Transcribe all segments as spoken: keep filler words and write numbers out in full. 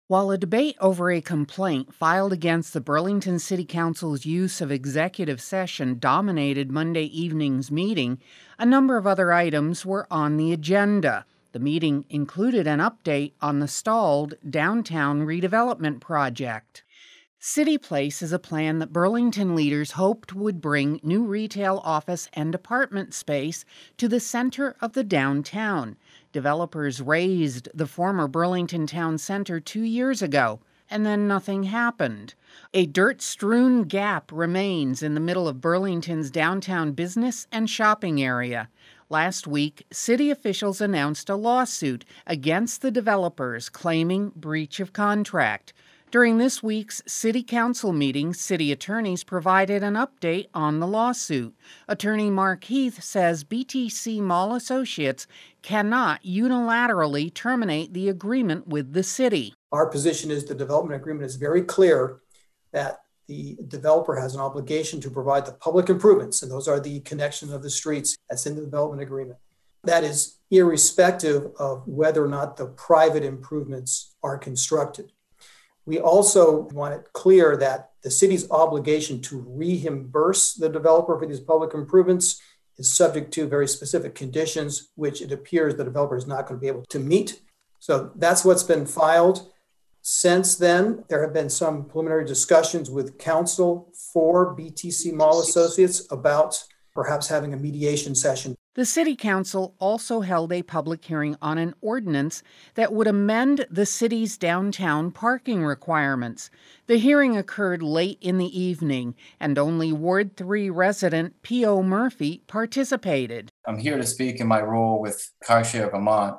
While a debate over a complaint filed against the Burlington City Council's use of executive session dominated Monday evening's meeting, a number of other items were on the agenda. The meeting included an update on the stalled downtown redevelopment project. City Place is a plan that Burlington leaders hoped would bring new retail, office, and apartment space to the center of the downtown. Developers razed the former Burlington Town Center two years ago, and then nothing happened. A dirt-strewn gap remains in the middle of Burlington's downtown business and shopping area. Last week, city officials announced a lawsuit against the developers claiming breach of contract. During this week's City Council meeting, city attorneys provided an update on the lawsuit. Attorney Mark Heath says B T C Mall Associates cannot unilaterally terminate the agreement with the city. Our position is the development agreement is very clear that the developer has an obligation to provide the public improvements, and those are the connections of the streets that's in the development agreement. That is irrespective of whether or not the private improvements are constructed. We also want it clear that the city's obligation to reimburse the developer for these public improvements is subject to very specific conditions, which it appears the developer is not going to be able to meet. So that's what's been filed. Since then, there have been some preliminary discussions with counsel for B T C Mall Associates about perhaps having a mediation session. The City Council also held a public hearing on an ordinance that would amend the city's downtown parking requirements. The hearing occurred late in the evening, and only Ward three resident P O Murphy participated. I'm here to speak in my role with CarShare Vermont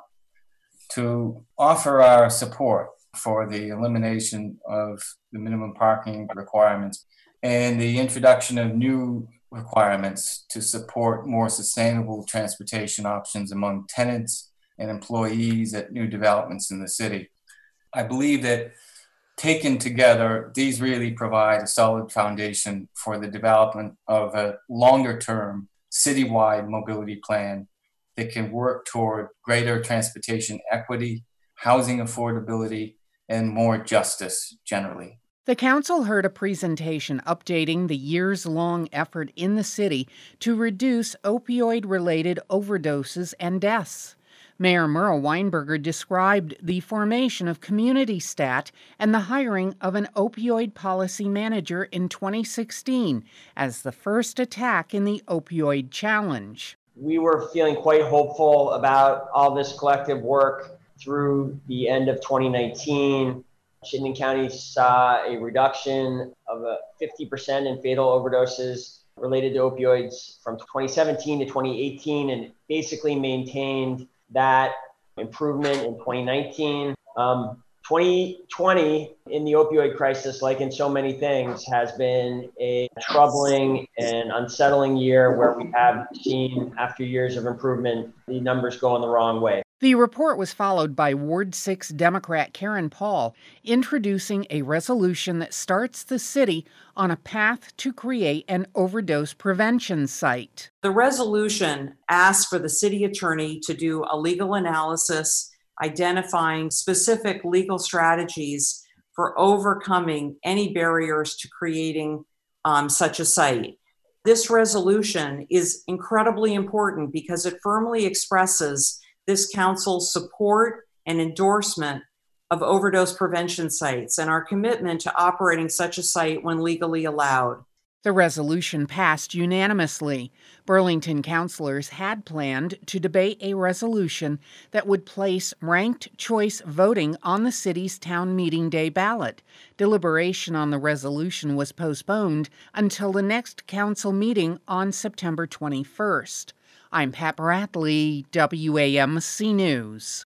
to offer our support for the elimination of the minimum parking requirements and the introduction of new requirements to support more sustainable transportation options among tenants and employees at new developments in the city. I believe that taken together, these really provide a solid foundation for the development of a longer-term citywide mobility plan that can work toward greater transportation equity, housing affordability, and more justice generally. The council heard a presentation updating the years-long effort in the city to reduce opioid-related overdoses and deaths. Mayor Merle Weinberger described the formation of Community Stat and the hiring of an opioid policy manager in twenty sixteen as the first attack in the opioid challenge. We were feeling quite hopeful about all this collective work through the end of twenty nineteen. Chittenden County saw a reduction of uh, fifty percent in fatal overdoses related to opioids from twenty seventeen to twenty eighteen, and basically maintained that improvement in twenty nineteen. Um, twenty twenty, in the opioid crisis, like in so many things, has been a troubling and unsettling year where we have seen, after years of improvement, the numbers going the wrong way. The report was followed by Ward six Democrat Karen Paul introducing a resolution that starts the city on a path to create an overdose prevention site. The resolution asks for the city attorney to do a legal analysis identifying specific legal strategies for overcoming any barriers to creating um, such a site. This resolution is incredibly important because it firmly expresses this council's support and endorsement of overdose prevention sites and our commitment to operating such a site when legally allowed. The resolution passed unanimously. Burlington councilors had planned to debate a resolution that would place ranked choice voting on the city's town meeting day ballot. Deliberation on the resolution was postponed until the next council meeting on September twenty-first. I'm Pat Bradley, W A M C News.